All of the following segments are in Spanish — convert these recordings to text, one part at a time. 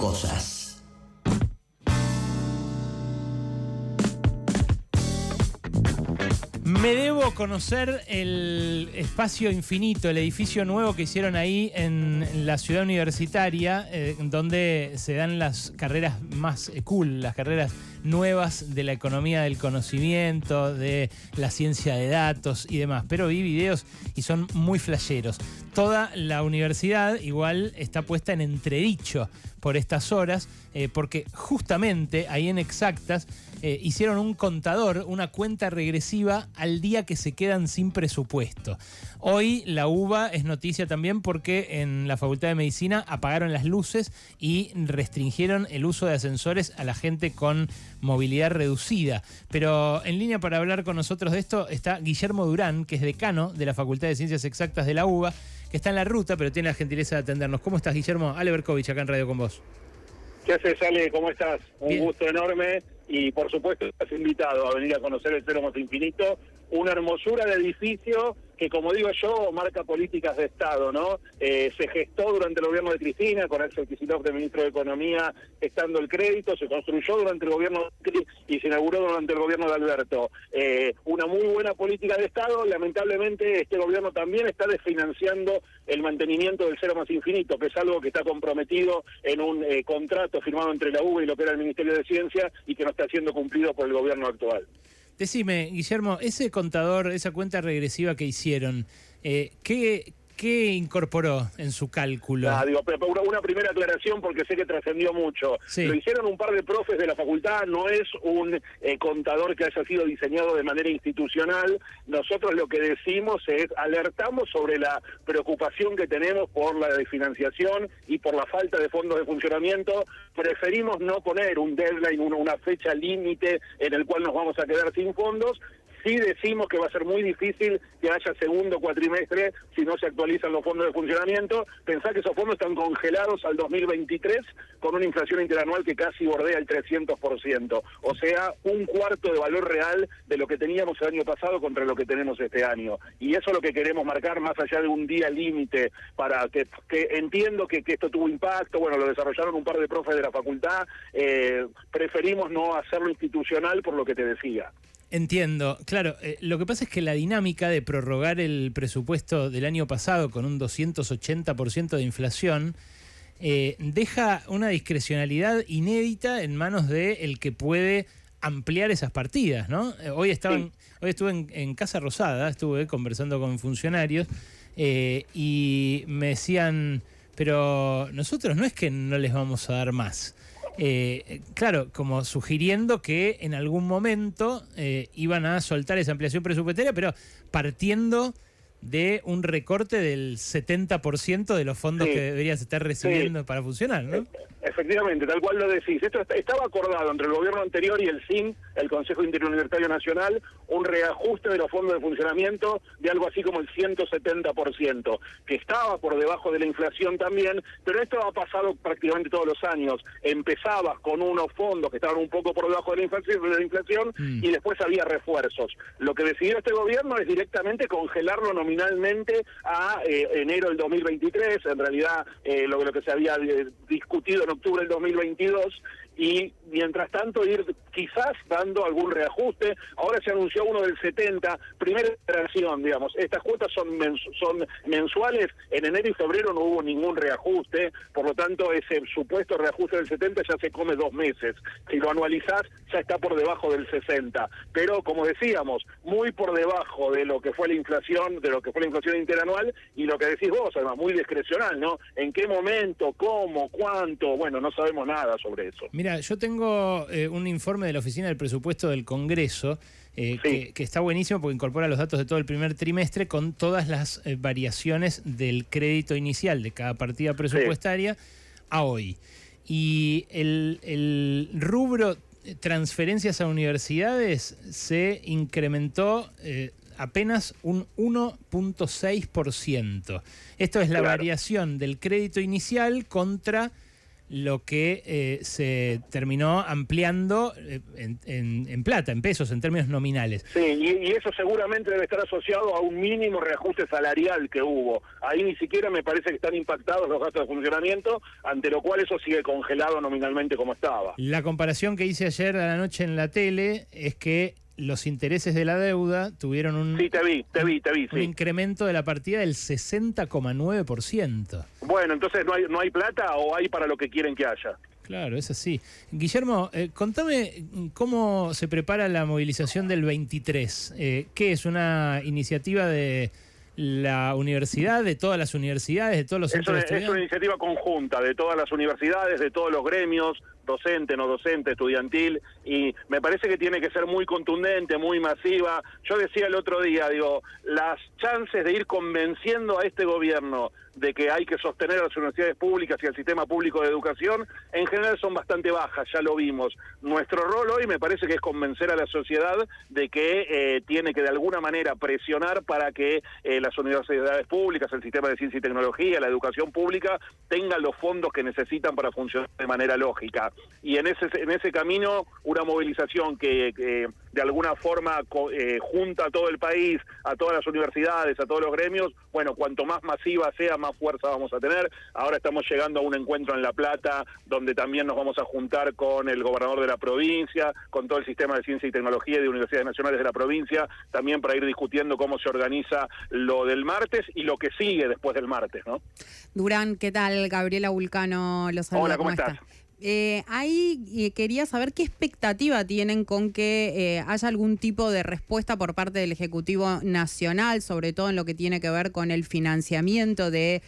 cosas. Me debo conocer el espacio infinito, el edificio nuevo que hicieron ahí en la ciudad universitaria, donde se dan las carreras más cool, las carreras nuevas de la economía del conocimiento, de la ciencia de datos y demás. Pero vi videos y son muy flasheros. Toda la universidad igual está puesta en entredicho por estas horas, porque justamente ahí en Exactas hicieron un contador, una cuenta regresiva al día que se quedan sin presupuesto. Hoy la UBA es noticia también porque en la Facultad de Medicina apagaron las luces y restringieron el uso de ascensores a la gente con movilidad reducida. Pero en línea para hablar con nosotros de esto está Guillermo Durán, que es decano de la Facultad de Ciencias Exactas de la UBA, que está en la ruta, pero tiene la gentileza de atendernos. ¿Cómo estás, Guillermo? Ale Berkovich, acá en Radio con vos. ¿Qué haces, Ale? ¿Cómo estás? Un Bien. gusto enorme y, por supuesto, estás invitado a venir a conocer el Cero Más Infinito, una hermosura de edificio que, como digo yo, marca políticas de Estado, ¿no? Se gestó durante el gobierno de Cristina, con Axel Kicillof de ministro de Economía, gestando el crédito, se construyó durante el gobierno de Cristina y se inauguró durante el gobierno de Alberto. Una muy buena política de Estado. Lamentablemente, este gobierno también está desfinanciando el mantenimiento del Cero Más Infinito, que es algo que está comprometido en un contrato firmado entre la UBA y lo que era el Ministerio de Ciencia y que no está siendo cumplido por el gobierno actual. Decime, Guillermo, ese contador, esa cuenta regresiva que hicieron, ¿qué incorporó en su cálculo? Una primera aclaración porque sé que trascendió mucho. Sí. Lo hicieron un par de profes de la facultad, no es un contador que haya sido diseñado de manera institucional. Nosotros lo que decimos es, alertamos sobre la preocupación que tenemos por la desfinanciación y por la falta de fondos de funcionamiento. Preferimos no poner un deadline, una fecha límite en el cual nos vamos a quedar sin fondos. Sí decimos que va a ser muy difícil que haya segundo cuatrimestre si no se actualizan los fondos de funcionamiento. Pensá que esos fondos están congelados al 2023 con una inflación interanual que casi bordea el 300%. O sea, un cuarto de valor real de lo que teníamos el año pasado contra lo que tenemos este año. Y eso es lo que queremos marcar más allá de un día límite para que entiendo que esto tuvo impacto. Bueno, lo desarrollaron un par de profes de la facultad. Preferimos no hacerlo institucional por lo que te decía. Entiendo, claro, lo que pasa es que la dinámica de prorrogar el presupuesto del año pasado con un 280% de inflación deja una discrecionalidad inédita en manos de el que puede ampliar esas partidas, ¿no? Hoy estuve en Casa Rosada, estuve conversando con funcionarios y me decían, pero nosotros no es que no les vamos a dar más. Claro, como sugiriendo que en algún momento iban a soltar esa ampliación presupuestaria, pero partiendo de un recorte del 70% de los fondos que deberías estar recibiendo para funcionar, ¿no? Efectivamente, tal cual lo decís. Esto estaba acordado entre el gobierno anterior y el CIN, el Consejo Interuniversitario Nacional, un reajuste de los fondos de funcionamiento de algo así como el 170%, que estaba por debajo de la inflación también, pero esto ha pasado prácticamente todos los años. Empezabas con unos fondos que estaban un poco por debajo de la inflación y después había refuerzos. Lo que decidió este gobierno es directamente congelarlo nominalmente a enero del 2023, en realidad lo que se había discutido en octubre del 2022, y mientras tanto ir quizás dando algún reajuste. Ahora se anunció uno del 70, primera iteración, digamos. Estas cuotas son mensuales, en enero y febrero no hubo ningún reajuste, por lo tanto ese supuesto reajuste del 70 ya se come 2 meses. Si lo anualizás ya está por debajo del 60, pero como decíamos, muy por debajo de lo que fue la inflación, interanual, y lo que decís vos, además, muy discrecional, ¿no? ¿En qué momento, cómo, cuánto? Bueno, no sabemos nada sobre eso. Mira, yo tengo un informe de la Oficina del Presupuesto del Congreso que está buenísimo porque incorpora los datos de todo el primer trimestre con todas las variaciones del crédito inicial de cada partida presupuestaria a hoy. Y el rubro transferencias a universidades se incrementó apenas un 1.6%. Esto es la variación del crédito inicial contra lo que se terminó ampliando en plata, en pesos, en términos nominales. Sí, y eso seguramente debe estar asociado a un mínimo reajuste salarial que hubo. Ahí ni siquiera me parece que están impactados los gastos de funcionamiento, ante lo cual eso sigue congelado nominalmente como estaba. La comparación que hice ayer a la noche en la tele es que los intereses de la deuda tuvieron un incremento de la partida del 60,9%. Bueno, entonces ¿no hay plata o hay para lo que quieren que haya? Claro, es así. Guillermo, contame cómo se prepara la movilización del 23. ¿Qué es? ¿Una iniciativa de la universidad, de todas las universidades, de todos los centros de estudiantes? Es una iniciativa conjunta de todas las universidades, de todos los gremios, docente, no docente, estudiantil, y me parece que tiene que ser muy contundente, muy masiva. Yo decía el otro día, digo, las chances de ir convenciendo a este gobierno de que hay que sostener a las universidades públicas y al sistema público de educación, en general son bastante bajas, ya lo vimos. Nuestro rol hoy me parece que es convencer a la sociedad de que tiene que de alguna manera presionar para que las universidades públicas, el sistema de ciencia y tecnología, la educación pública, tengan los fondos que necesitan para funcionar de manera lógica. Y en ese camino, una movilización que de alguna forma junta a todo el país, a todas las universidades, a todos los gremios, bueno, cuanto más masiva sea, más fuerza vamos a tener. Ahora estamos llegando a un encuentro en La Plata, donde también nos vamos a juntar con el gobernador de la provincia, con todo el sistema de ciencia y tecnología y de universidades nacionales de la provincia, también para ir discutiendo cómo se organiza lo del martes y lo que sigue después del martes, ¿no? Durán, ¿qué tal? Gabriela Vulcano, los saluda. Hola, ¿cómo estás? Ahí quería saber qué expectativa tienen con que haya algún tipo de respuesta por parte del Ejecutivo Nacional, sobre todo en lo que tiene que ver con el financiamiento de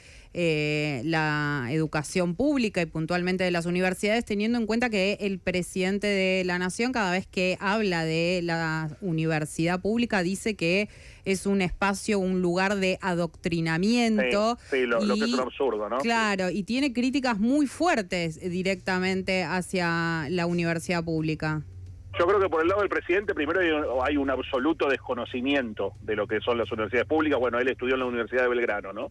la educación pública y puntualmente de las universidades, teniendo en cuenta que el presidente de la Nación, cada vez que habla de la universidad pública, dice que es un espacio, un lugar de adoctrinamiento. Sí, lo que es un absurdo, ¿no? Claro, y tiene críticas muy fuertes directamente hacia la universidad pública. Yo creo que por el lado del presidente, primero hay un absoluto desconocimiento de lo que son las universidades públicas. Bueno, él estudió en la Universidad de Belgrano, ¿no?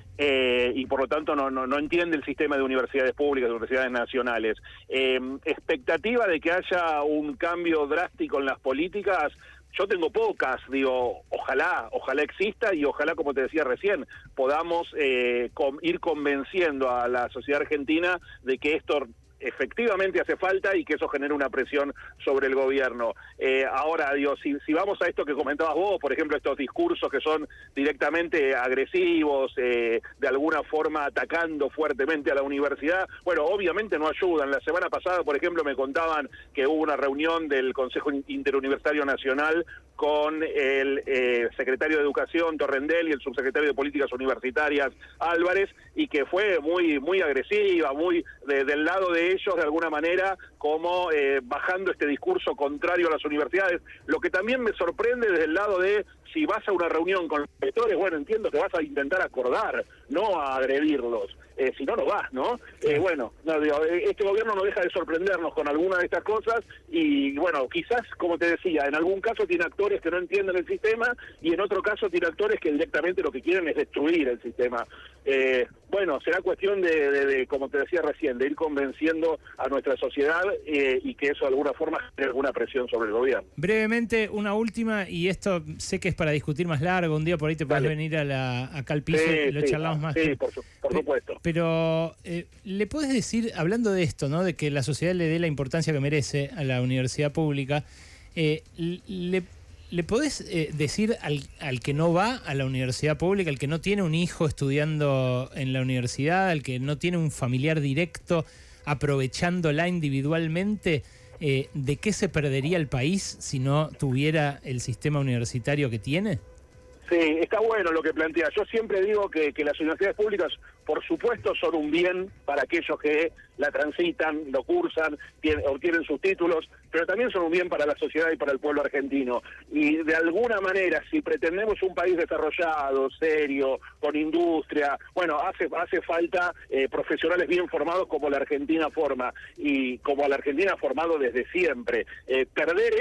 Y por lo tanto no entiende el sistema de universidades públicas, de universidades nacionales. Expectativa de que haya un cambio drástico en las políticas, yo tengo pocas, digo, ojalá exista y ojalá, como te decía recién, podamos ir convenciendo a la sociedad argentina de que esto efectivamente hace falta y que eso genera una presión sobre el gobierno. Ahora, digo, si vamos a esto que comentabas vos, por ejemplo, estos discursos que son directamente agresivos, de alguna forma atacando fuertemente a la universidad, bueno, obviamente no ayudan. La semana pasada, por ejemplo, me contaban que hubo una reunión del Consejo Interuniversitario Nacional con el secretario de Educación, Torrendel, y el subsecretario de Políticas Universitarias, Álvarez, y que fue muy agresiva, muy del lado de ellos, de alguna manera, como bajando este discurso contrario a las universidades. Lo que también me sorprende desde el lado de, si vas a una reunión con los rectores, bueno, entiendo que vas a intentar acordar, no a agredirlos. Si no vas, ¿no? Bueno, no, digo, este gobierno no deja de sorprendernos con algunas de estas cosas y, bueno, quizás, como te decía, en algún caso tiene actores que no entienden el sistema y en otro caso tiene actores que directamente lo que quieren es destruir el sistema. Bueno, será cuestión de, como te decía recién, de ir convenciendo a nuestra sociedad y que eso de alguna forma genere alguna presión sobre el gobierno. Brevemente, una última, y esto sé que es para discutir más largo, un día por ahí te puedes venir acá al piso y lo charlamos más. Sí, por supuesto. Pero le podés decir, hablando de esto, ¿no? De que la sociedad le dé la importancia que merece a la universidad pública, ¿le podés decir al que no va a la universidad pública, al que no tiene un hijo estudiando en la universidad, al que no tiene un familiar directo aprovechándola individualmente, de qué se perdería el país si no tuviera el sistema universitario que tiene? Sí, está bueno lo que plantea. Yo siempre digo que las universidades públicas, por supuesto, son un bien para aquellos que la transitan, lo cursan, obtienen sus títulos, pero también son un bien para la sociedad y para el pueblo argentino. Y de alguna manera, si pretendemos un país desarrollado, serio, con industria, bueno, hace falta profesionales bien formados como la Argentina forma, y como la Argentina ha formado desde siempre. Perder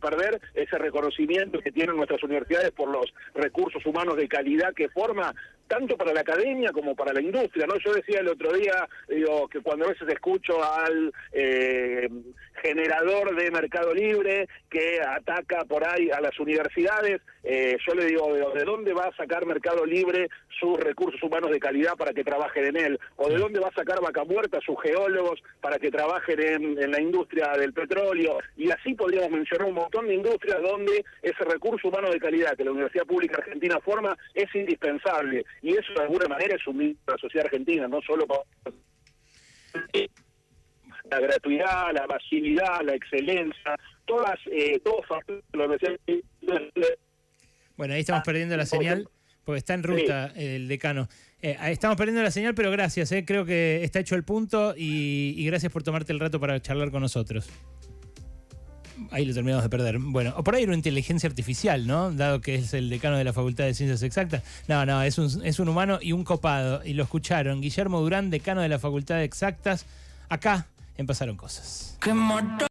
ese reconocimiento que tienen nuestras universidades por los recursos humanos de calidad que forma, tanto para la academia como para la industria, ¿no? Yo decía el otro día, digo, que cuando a veces escucho al generador de Mercado Libre que ataca por ahí a las universidades, yo le digo, ¿de dónde va a sacar Mercado Libre sus recursos humanos de calidad para que trabajen en él? ¿O de dónde va a sacar Vaca Muerta sus geólogos para que trabajen en la industria del petróleo? Y así podríamos mencionar un montón de industrias donde ese recurso humano de calidad que la Universidad Pública Argentina forma es indispensable. Y eso de alguna manera es un mito de la sociedad argentina, no solo para la gratuidad, la facilidad, la excelencia, todos factores de la Universidad. Bueno, ahí estamos perdiendo la señal, porque está en ruta el decano. Estamos perdiendo la señal, pero gracias, creo que está hecho el punto y gracias por tomarte el rato para charlar con nosotros. Ahí lo terminamos de perder. Bueno, o por ahí era una inteligencia artificial, ¿no? Dado que es el decano de la Facultad de Ciencias Exactas. No, es un humano y un copado. Y lo escucharon. Guillermo Durán, decano de la Facultad de Exactas, acá en Pasaron Cosas.